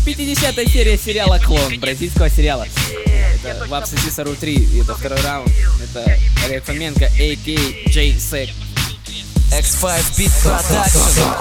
50-я серия сериала «Клон», бразильского сериала. Это в Абсцессору 3, это второй раунд. Это Олег Фоменко, а.к.а. Джей Сек. X5 Beat Production.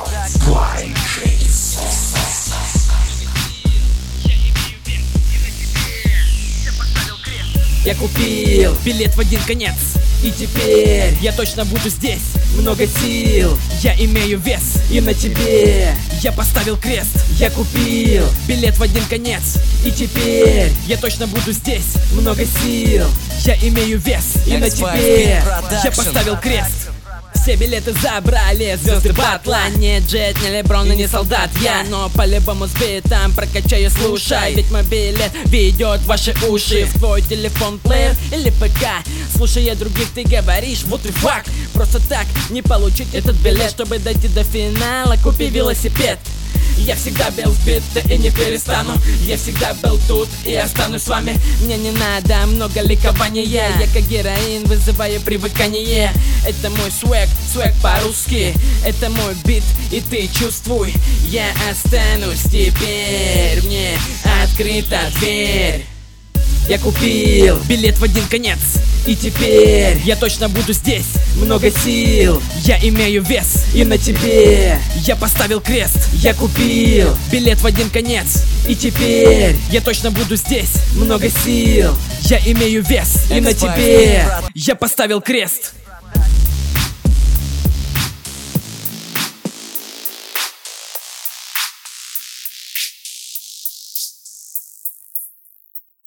Я купил билет в один конец, и теперь я точно буду здесь. Много сил, я имею вес, и на тебе я поставил крест. Я купил билет в один конец, и теперь я точно буду здесь. Много сил, я имею вес, и на тебе я поставил крест. Все билеты забрали, звезды батла. Не Джет, не Леброн и не солдат я, но по-любому с битом прокачаю, слушай. Ведь мой билет ведет ваши уши в твой телефон, плеер или ПК. Слушая других, ты говоришь, вот и факт. Просто так не получить этот билет. Чтобы дойти до финала, купи велосипед. Я всегда был в битве и не перестану. Я всегда был тут и останусь с вами. Мне не надо много ликования. Я как героин вызываю привыкание. Это мой свэг по-русски. Это мой бит, и ты чувствуй. Я останусь теперь, мне открыта дверь. Я купил билет в один конец, и теперь я точно буду здесь. Много сил, я имею вес, и на тебе я поставил крест. Я купил билет в один конец, и теперь я точно буду здесь. Много сил, я имею вес, и на тебе я поставил крест.